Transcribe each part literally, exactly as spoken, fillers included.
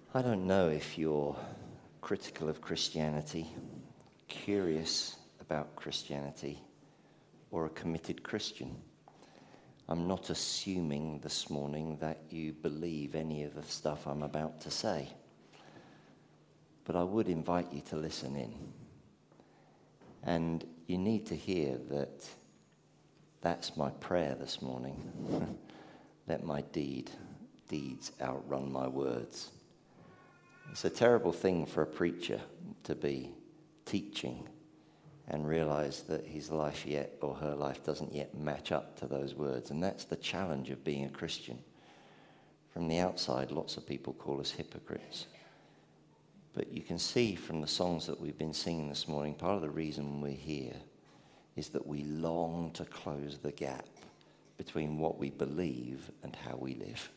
I don't know if you're critical of Christianity, curious about Christianity, or a committed Christian. I'm not assuming this morning that you believe any of the stuff I'm about to say, but I would invite you to listen in. And you need to hear that that's my prayer this morning. Let my deed, deeds outrun my words. It's a terrible thing for a preacher to be teaching and realize that his life yet, or her life, doesn't yet match up to those words. And that's the challenge of being a Christian. From the outside, lots of people call us hypocrites. But you can see from the songs that we've been singing this morning, part of the reason we're here is that we long to close the gap between what we believe and how we live.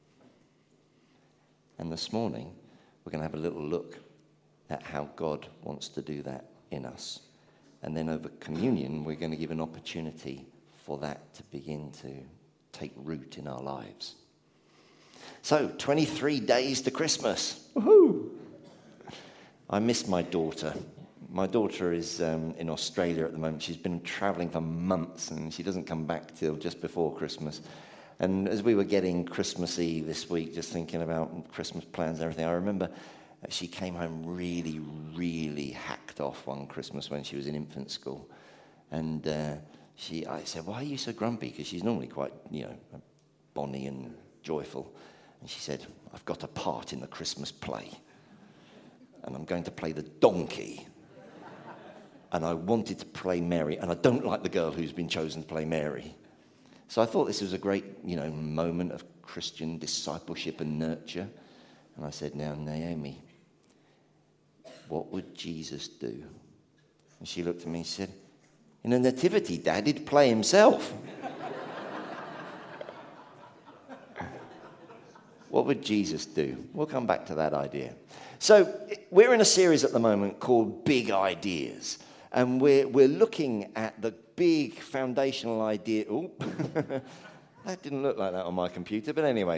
And this morning, we're going to have a little look at how God wants to do that in us. And then over communion, we're going to give an opportunity for that to begin to take root in our lives. So, twenty-three days to Christmas. Woohoo! I miss my daughter. My daughter is um, in Australia at the moment. She's been traveling for months, and she doesn't come back till just before Christmas. And as we were getting Christmas Eve this week, just thinking about Christmas plans and everything, I remember she came home really, really hacked off one Christmas when she was in infant school. And uh, she, I said, "Why are you so grumpy?" Because she's normally quite, you know, bonny and joyful. And she said, "I've got a part in the Christmas play. And I'm going to play the donkey. And I wanted to play Mary, and I don't like the girl who's been chosen to play Mary." So I thought this was a great, you know, moment of Christian discipleship and nurture. And I said, "Now, Naomi, what would Jesus do?" And she looked at me and said, "In a nativity, Dad, he'd play himself." What would Jesus do? We'll come back to that idea. So we're in a series at the moment called Big Ideas. And we're, we're looking at the big foundational idea. Oh, that didn't look like that on my computer. But anyway,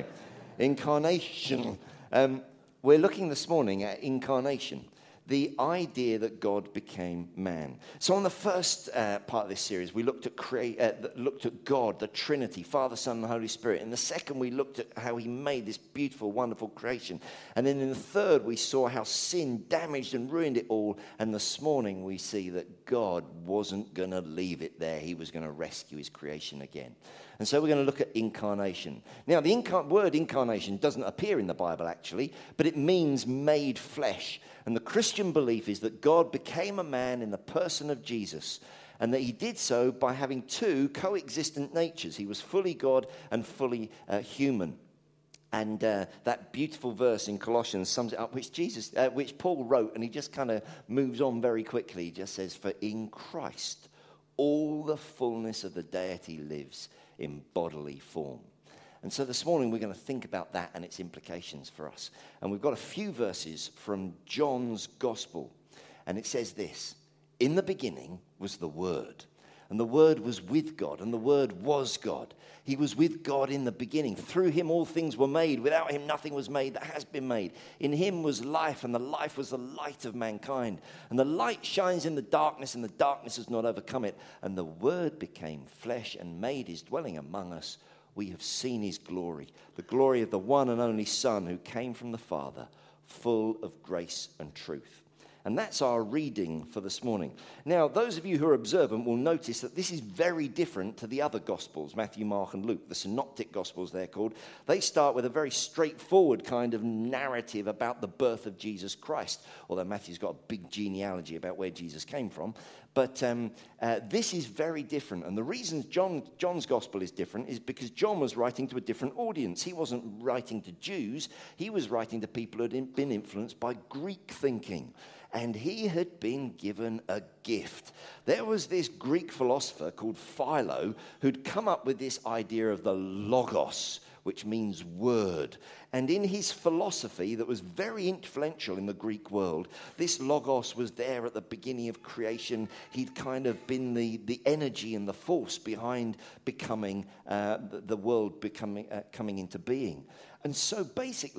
incarnation. Um, we're looking this morning at incarnation, the idea that God became man. So on the first uh, part of this series, we looked at create, uh, looked at God, the Trinity, Father, Son, and Holy Spirit. In the second, we looked at how he made this beautiful, wonderful creation. And then in the third, we saw how sin damaged and ruined it all. And this morning, we see that God wasn't going to leave it there. He was going to rescue his creation again. And so we're going to look at incarnation. Now, the incar- word incarnation doesn't appear in the Bible, actually, but it means made flesh. And the Christian belief is that God became a man in the person of Jesus, and that he did so by having two coexistent natures. He was fully God and fully uh, human. And uh, that beautiful verse in Colossians sums it up, which Jesus, uh, which Paul wrote, and he just kind of moves on very quickly. He just says, "For in Christ all the fullness of the deity lives in bodily form." And so this morning we're going to think about that and its implications for us. And we've got a few verses from John's Gospel. And it says this: "In the beginning was the Word, and the Word was with God, and the Word was God. He was with God in the beginning. Through him all things were made. Without him nothing was made that has been made. In him was life, and the life was the light of mankind. And the light shines in the darkness, and the darkness has not overcome it. And the Word became flesh and made his dwelling among us. We have seen his glory, the glory of the one and only Son who came from the Father, full of grace and truth." And that's our reading for this morning. Now, those of you who are observant will notice that this is very different to the other Gospels, Matthew, Mark, and Luke, the Synoptic Gospels they're called. They start with a very straightforward kind of narrative about the birth of Jesus Christ, although Matthew's got a big genealogy about where Jesus came from. But um, uh, this is very different. And the reason John, John's Gospel is different is because John was writing to a different audience. He wasn't writing to Jews. He was writing to people who had been influenced by Greek thinking. And he had been given a gift. There was this Greek philosopher called Philo who'd come up with this idea of the logos, which means word. And in his philosophy that was very influential in the Greek world, this logos was there at the beginning of creation. He'd kind of been the, the energy and the force behind becoming, uh, the, the world becoming uh, coming into being. And so basically,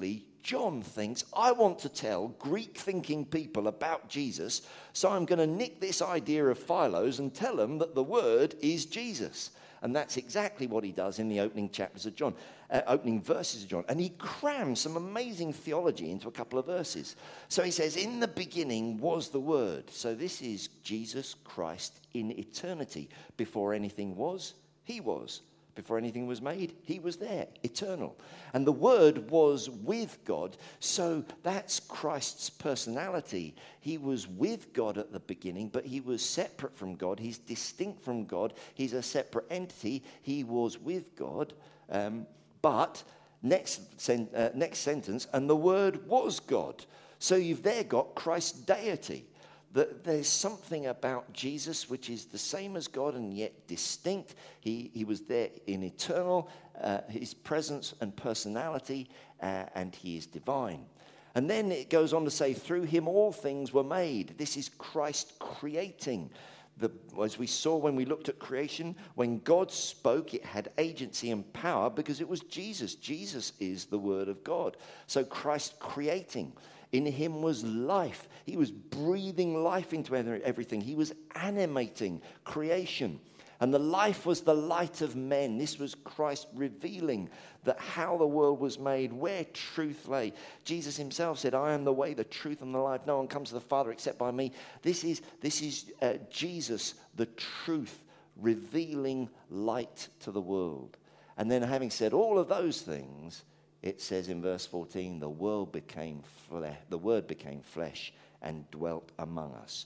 John thinks, I want to tell Greek-thinking people about Jesus, so I'm going to nick this idea of Philos and tell them that the Word is Jesus. And that's exactly what he does in the opening chapters of John, uh, opening verses of John. And he crams some amazing theology into a couple of verses. So he says, in the beginning was the Word. So this is Jesus Christ in eternity. Before anything was, he was. Before anything was made, he was there, eternal. And the Word was with God. So that's Christ's personality. He was with God at the beginning, but he was separate from God. He's distinct from God. He's a separate entity. He was with God. Um, but next, sen- uh, next sentence, and the Word was God. So you've there got Christ's deity. That there's something about Jesus which is the same as God and yet distinct. He, he was there in eternal, uh, his presence and personality, uh, and he is divine. And then it goes on to say, through him all things were made. This is Christ creating. The, as we saw when we looked at creation, when God spoke, it had agency and power because it was Jesus. Jesus is the Word of God. So Christ creating. In him was life. He was breathing life into everything. He was animating creation. And the life was the light of men. This was Christ revealing that how the world was made, where truth lay. Jesus himself said, I am the way, the truth, and the life. No one comes to the Father except by me. This is, this is uh, Jesus, the truth, revealing light to the world. And then having said all of those things, it says in verse fourteen, the world became flesh, the Word became flesh and dwelt among us.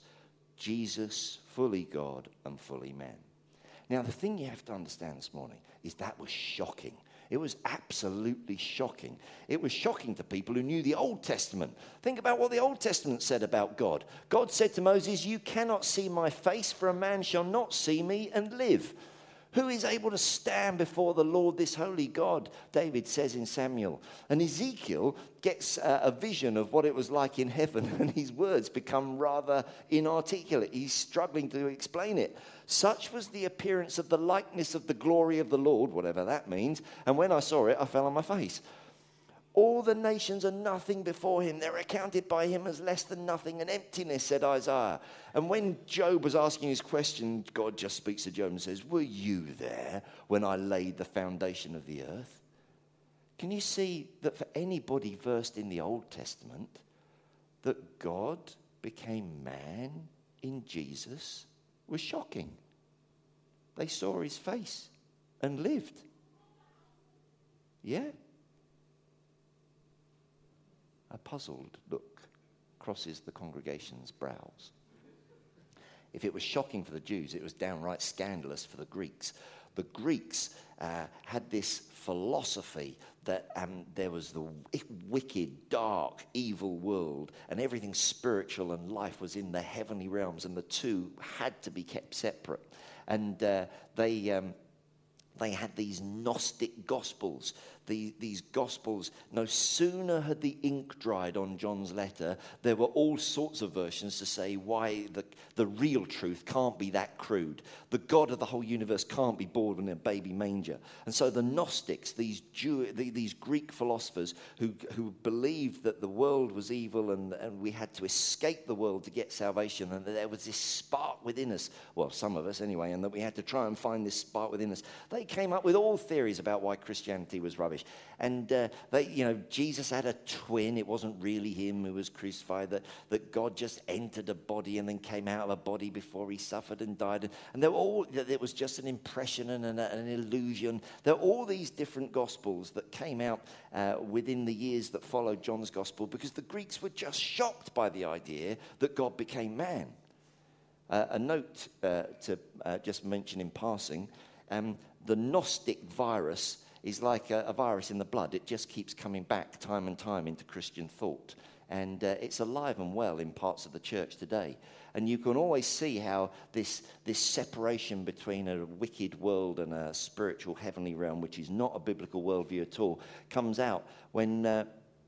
Jesus, fully God and fully man. Now, the thing you have to understand this morning is that was shocking. It was absolutely shocking. It was shocking to people who knew the Old Testament. Think about what the Old Testament said about God. God said to Moses, you cannot see my face, for a man shall not see me and live. Who is able to stand before the Lord, this holy God, David says in Samuel. And Ezekiel gets uh, a vision of what it was like in heaven, and his words become rather inarticulate. He's struggling to explain it. Such was the appearance of the likeness of the glory of the Lord, whatever that means. And when I saw it, I fell on my face. All the nations are nothing before him. They're accounted by him as less than nothing and emptiness, said Isaiah. And when Job was asking his question, God just speaks to Job and says, were you there when I laid the foundation of the earth? Can you see that for anybody versed in the Old Testament, that God became man in Jesus was shocking? They saw his face and lived. Yeah? A puzzled look crosses the congregation's brows. If it was shocking for the Jews, it was downright scandalous for the Greeks. The Greeks uh, had this philosophy that um, there was the wicked, dark, evil world, and everything spiritual and life was in the heavenly realms, and the two had to be kept separate. And uh, they... Um, They had these Gnostic Gospels. The, these Gospels, no sooner had the ink dried on John's letter, there were all sorts of versions to say why the, the real truth can't be that crude. The God of the whole universe can't be born in a baby manger. And so the Gnostics, these Jew, the, these Greek philosophers who, who believed that the world was evil and, and we had to escape the world to get salvation, and that there was this spark within us, well, some of us anyway, and that we had to try and find this spark within us. They came up with all theories about why Christianity was rubbish. And uh, they, you know, Jesus had a twin. It wasn't really him who was crucified. That, that God just entered a body and then came out of a body before he suffered and died. And they were all, that it was just an impression and an, an illusion. There are all these different gospels that came out uh, within the years that followed John's gospel, because the Greeks were just shocked by the idea that God became man. Uh, a note uh, to uh, just mention in passing, um, the Gnostic virus is like a, a virus in the blood. It just keeps coming back time and time into Christian thought. And uh, it's alive and well in parts of the church today. And you can always see how this, this separation between a wicked world and a spiritual heavenly realm, which is not a biblical worldview at all, comes out when uh,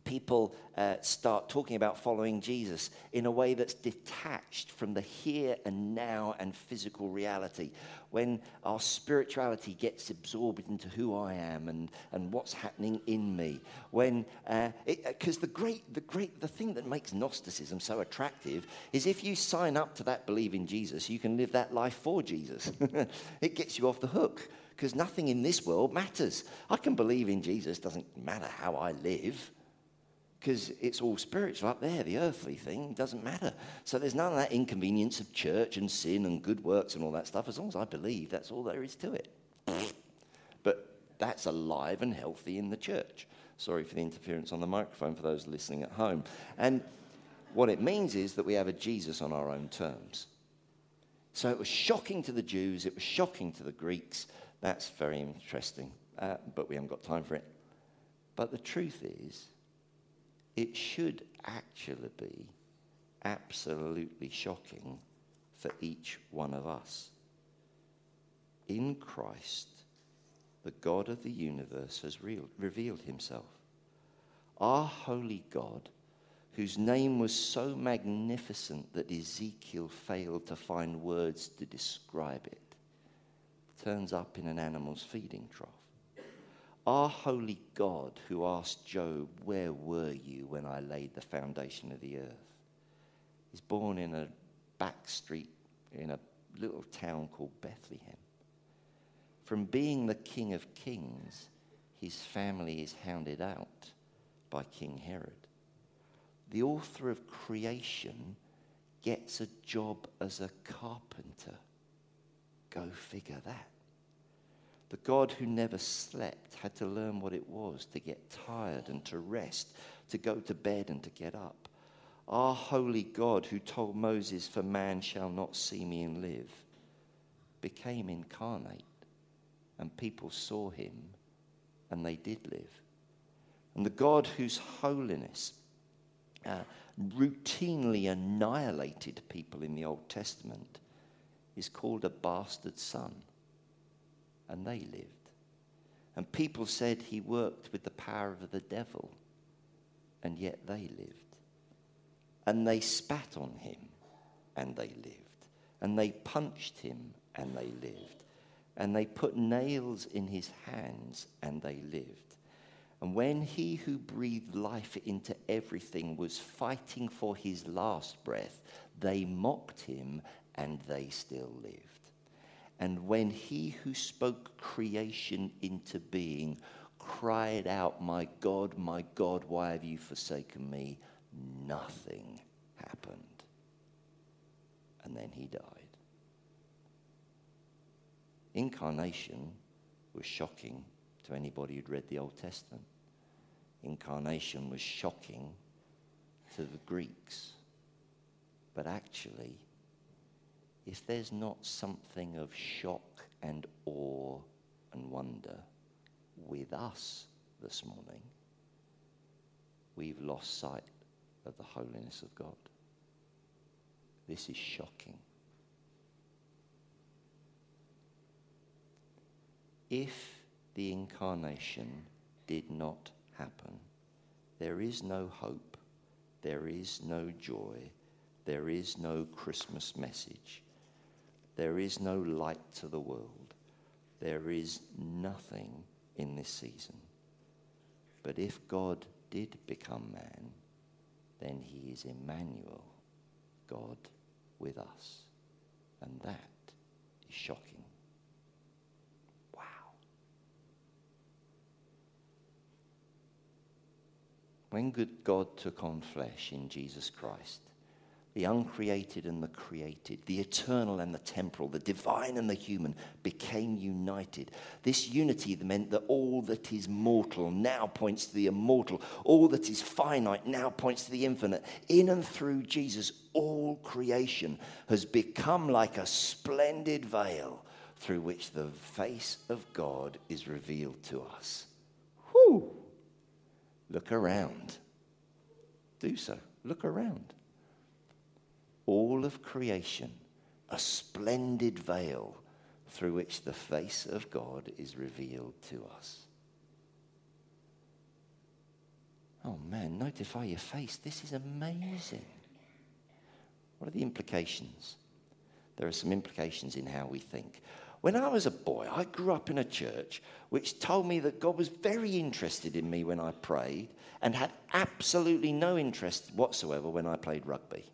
people uh, start talking about following Jesus in a way that's detached from the here and now and physical reality. When our spirituality gets absorbed into who I am and, and what's happening in me. When, because uh, the great, the great, the thing that makes Gnosticism so attractive is if you sign up to that belief in Jesus, you can live that life for Jesus. It gets you off the hook. Because nothing in this world matters. I can believe in Jesus, doesn't matter how I live. Because it's all spiritual up there. The earthly thing doesn't matter. So there's none of that inconvenience of church and sin and good works and all that stuff. As long as I believe, that's all there is to it. But that's alive and healthy in the church. Sorry for the interference on the microphone for those listening at home. And what it means is that we have a Jesus on our own terms. So it was shocking to the Jews. It was shocking to the Greeks. That's very interesting, uh, but we haven't got time for it. But the truth is, it should actually be absolutely shocking for each one of us. In Christ, the God of the universe has re- revealed himself. Our holy God, whose name was so magnificent that Ezekiel failed to find words to describe it, turns up in an animal's feeding trough. Our holy God, who asked Job, where were you when I laid the foundation of the earth, is born in a back street in a little town called Bethlehem. From being the King of Kings, his family is hounded out by King Herod. The author of creation gets a job as a carpenter. Go figure that. The God who never slept had to learn what it was to get tired and to rest, to go to bed and to get up. Our holy God who told Moses, for man shall not see me and live, became incarnate, and people saw him and they did live. And the God whose holiness uh, routinely annihilated people in the Old Testament is called a bastard son. And they lived. And people said he worked with the power of the devil, and yet they lived. And they spat on him, and they lived. And they punched him, and they lived. And they put nails in his hands, and they lived. And when he who breathed life into everything was fighting for his last breath, they mocked him, and they still lived. And when he who spoke creation into being cried out, my God, my God, why have you forsaken me? Nothing happened. And then he died. Incarnation was shocking to anybody who'd read the Old Testament. Incarnation was shocking to the Greeks. But actually, if there's not something of shock and awe and wonder with us this morning, we've lost sight of the holiness of God. This is shocking. If the incarnation did not happen, there is no hope, there is no joy, there is no Christmas message. There is no light to the world. There is nothing in this season. But if God did become man, then he is Emmanuel, God with us. And that is shocking. Wow. When good God took on flesh in Jesus Christ, the uncreated and the created, the eternal and the temporal, the divine and the human became united. This unity meant that all that is mortal now points to the immortal. All that is finite now points to the infinite. In and through Jesus, all creation has become like a splendid veil through which the face of God is revealed to us. Whew! Look around. Do so. Look around. All of creation, a splendid veil through which the face of God is revealed to us. Oh man, notify your face. This is amazing. What are the implications? There are some implications in how we think. When I was a boy, I grew up in a church which told me that God was very interested in me when I prayed and had absolutely no interest whatsoever when I played rugby.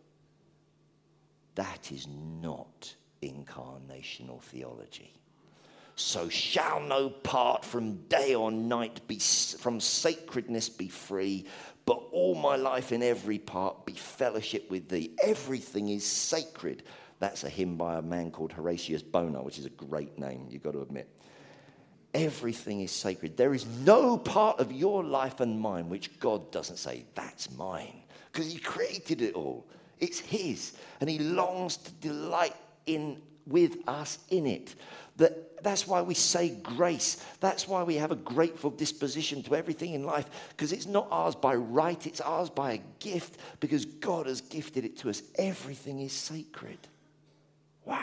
That is not incarnational theology. So shall no part from day or night be from sacredness be free, but all my life in every part be fellowship with thee. Everything is sacred. That's a hymn by a man called Horatius Bonar, which is a great name, you've got to admit. Everything is sacred. There is no part of your life and mine which God doesn't say, that's mine, because he created it all. It's his, and he longs to delight in with us in it. That, that's why we say grace. That's why we have a grateful disposition to everything in life, because it's not ours by right, it's ours by a gift, because God has gifted it to us. Everything is sacred. Wow.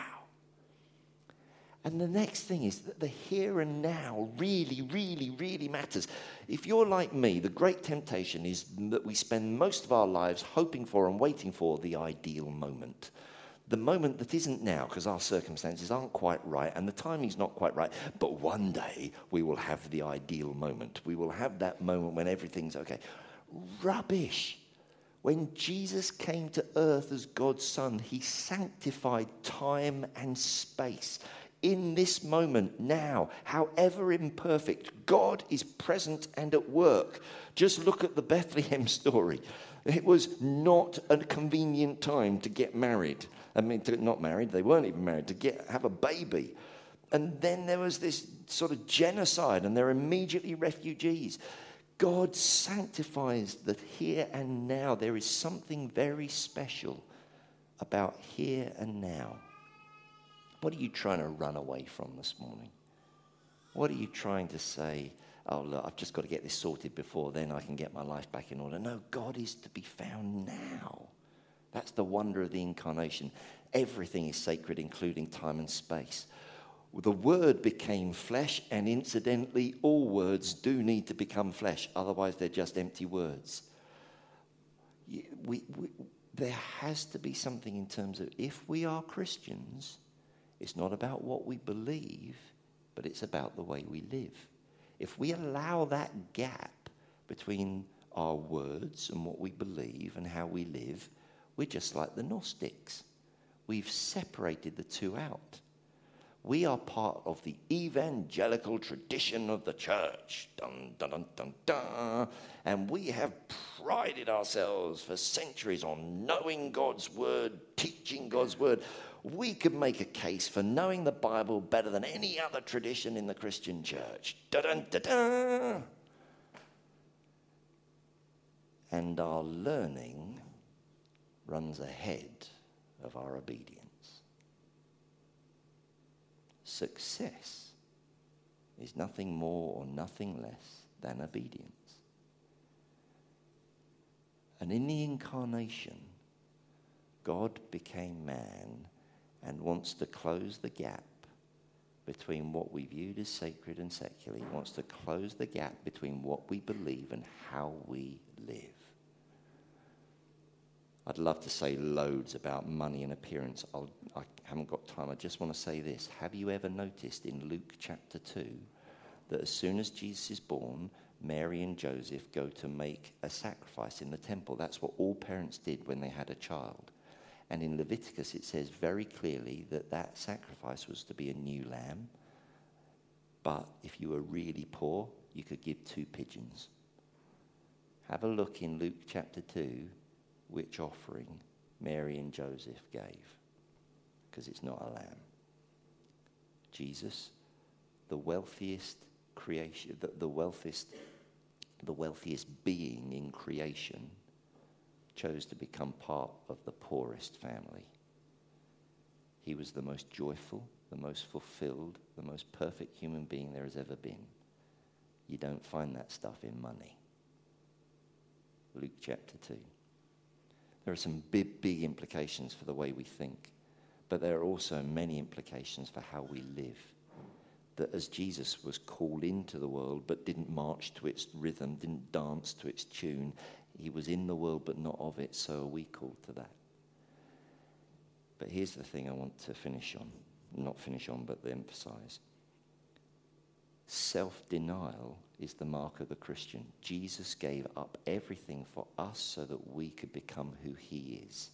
And the next thing is that the here and now really, really, really matters. If you're like me, the great temptation is that we spend most of our lives hoping for and waiting for the ideal moment. The moment that isn't now, because our circumstances aren't quite right and the timing's not quite right. But one day we will have the ideal moment. We will have that moment when everything's okay. Rubbish. When Jesus came to earth as God's Son, he sanctified time and space. In this moment, now, however imperfect, God is present and at work. Just look at the Bethlehem story. It was not a convenient time to get married. I mean, to, not married, they weren't even married, to get have a baby. And then there was this sort of genocide, and they're immediately refugees. God sanctifies that here and now. There is something very special about here and now. What are you trying to run away from this morning? What are you trying to say, oh, look, I've just got to get this sorted before then I can get my life back in order? No, God is to be found now. That's the wonder of the incarnation. Everything is sacred, including time and space. The Word became flesh, and incidentally, all words do need to become flesh. Otherwise, they're just empty words. We, we, there has to be something in terms of, if we are Christians, it's not about what we believe, but it's about the way we live. If we allow that gap between our words and what we believe and how we live, we're just like the Gnostics. We've separated the two out. We are part of the evangelical tradition of the church. Dun, dun, dun, dun, dun. And we have prided ourselves for centuries on knowing God's word, teaching God's word. We could make a case for knowing the Bible better than any other tradition in the Christian church. Dun, dun, dun, dun. And our learning runs ahead of our obedience. Success is nothing more or nothing less than obedience. And in the incarnation, God became man and wants to close the gap between what we viewed as sacred and secular. He wants to close the gap between what we believe and how we live. I'd love to say loads about money and appearance. I'll, I haven't got time. I just want to say this. Have you ever noticed in Luke chapter two that as soon as Jesus is born, Mary and Joseph go to make a sacrifice in the temple? That's what all parents did when they had a child. And in Leviticus, it says very clearly that that sacrifice was to be a new lamb. But if you were really poor, you could give two pigeons. Have a look in Luke chapter two, which offering Mary and Joseph gave. Because it's not a lamb. Jesus, the wealthiest creation, the, the wealthiest, the wealthiest being in creation, chose to become part of the poorest family. He was the most joyful, the most fulfilled, the most perfect human being there has ever been. You don't find that stuff in money. Luke chapter two. There are some big, big implications for the way we think, but there are also many implications for how we live. that as Jesus was called into the world but didn't march to its rhythm, didn't dance to its tune, he was in the world but not of it, so are we called to that? But here's the thing I want to finish on. Not finish on, but emphasize. Self-denial is the mark of the Christian. Jesus gave up everything for us so that we could become who he is.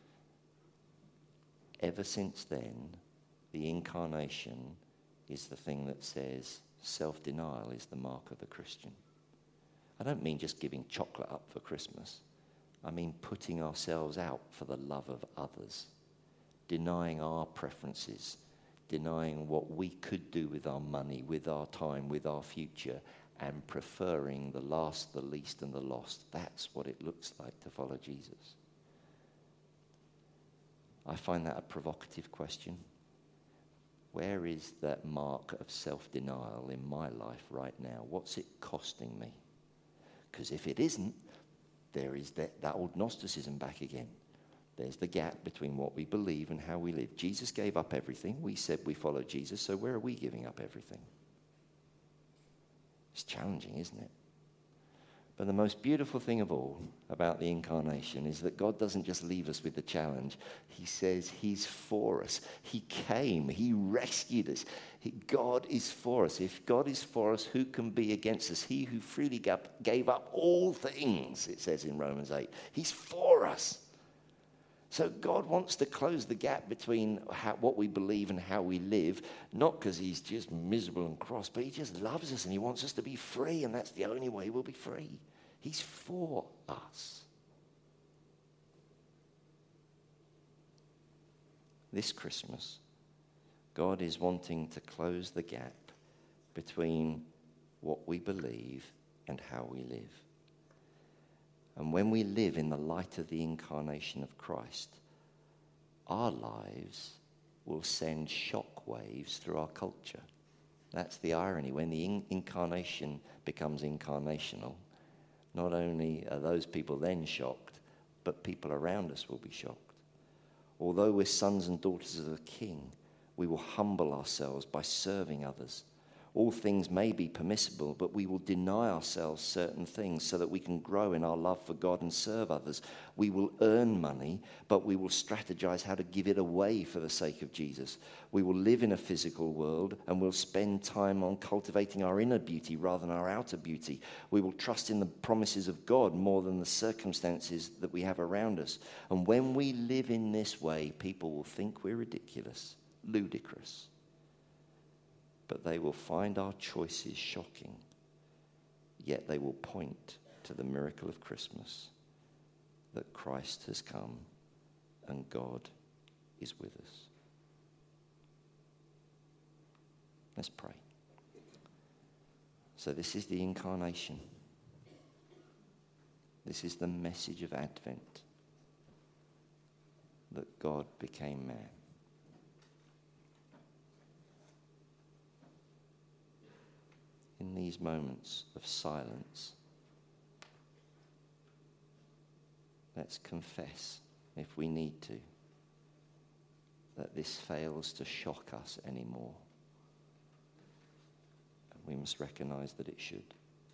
Ever since then, the incarnation is the thing that says self-denial is the mark of the Christian. I don't mean just giving chocolate up for Christmas. I mean putting ourselves out for the love of others, denying our preferences, denying what we could do with our money, with our time, with our future, and preferring the last, the least, and the lost. That's what it looks like to follow Jesus. I find that a provocative question. Where is that mark of self-denial in my life right now? What's it costing me? Because if it isn't, there is that, that old Gnosticism back again. There's the gap between what we believe and how we live. Jesus gave up everything. We said we follow Jesus, so where are we giving up everything? It's challenging, isn't it? But the most beautiful thing of all about the incarnation is that God doesn't just leave us with the challenge. He says he's for us. He came. He rescued us. He, God is for us. If God is for us, who can be against us? He who freely gave up all things, it says in Romans eight. He's for us. So God wants to close the gap between how, what we believe and how we live, not because he's just miserable and cross, but he just loves us and he wants us to be free, and that's the only way we'll be free. He's for us. This Christmas, God is wanting to close the gap between what we believe and how we live. And when we live in the light of the incarnation of Christ, our lives will send shock waves through our culture. That's the irony. When the in- incarnation becomes incarnational, not only are those people then shocked, but people around us will be shocked. Although we're sons and daughters of the King, we will humble ourselves by serving others. All things may be permissible, but we will deny ourselves certain things so that we can grow in our love for God and serve others. We will earn money, but we will strategize how to give it away for the sake of Jesus. We will live in a physical world, and we'll spend time on cultivating our inner beauty rather than our outer beauty. We will trust in the promises of God more than the circumstances that we have around us. And when we live in this way, people will think we're ridiculous, ludicrous. But they will find our choices shocking, yet they will point to the miracle of Christmas, that Christ has come and God is with us. Let's pray. So this is the incarnation. This is the message of Advent, that God became man. In these moments of silence, let's confess, if we need to, that this fails to shock us anymore. And we must recognize that it should.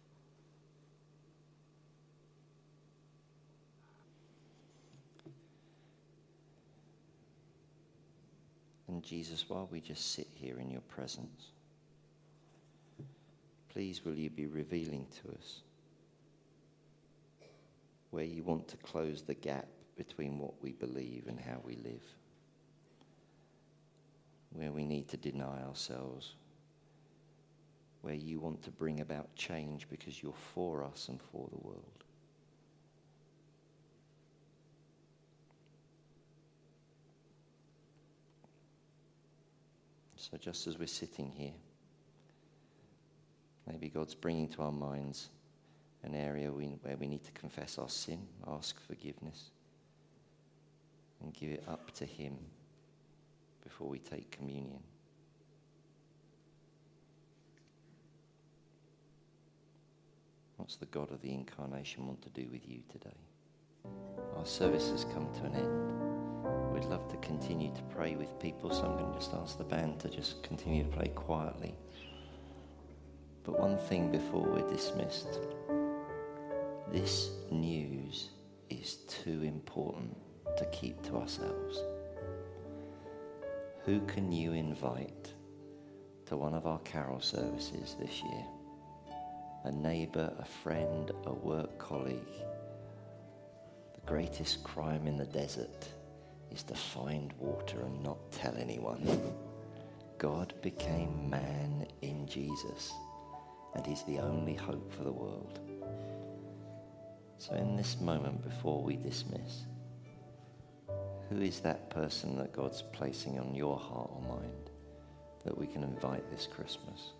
And Jesus, while we just sit here in your presence, please will you be revealing to us where you want to close the gap between what we believe and how we live, where we need to deny ourselves, where you want to bring about change because you're for us and for the world. So just as we're sitting here, maybe God's bringing to our minds an area we, where we need to confess our sin, ask forgiveness, and give it up to him before we take communion. What's the God of the incarnation want to do with you today? Our service has come to an end. We're we'd love to continue to pray with people, so I'm going to just ask the band to just continue to play quietly. But one thing before we're dismissed. This news is too important to keep to ourselves. Who can you invite to one of our carol services this year? A neighbour, a friend, a work colleague. The greatest crime in the desert is to find water and not tell anyone. God became man in Jesus, and he's the only hope for the world. So in this moment before we dismiss, who is that person that God's placing on your heart or mind that we can invite this Christmas?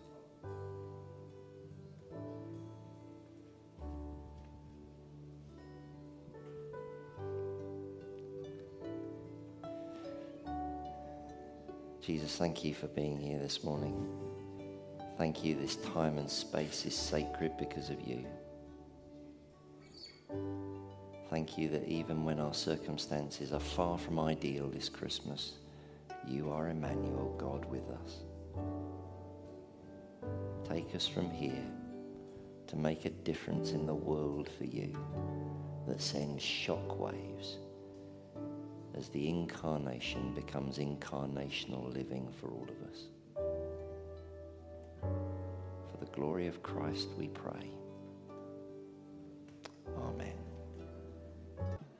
Jesus, thank you for being here this morning. Thank you, this time and space is sacred because of you. Thank you that even when our circumstances are far from ideal this Christmas, you are Emmanuel, God with us. Take us from here to make a difference in the world for you that sends shockwaves as the incarnation becomes incarnational living for all of us. For the glory of Christ we pray.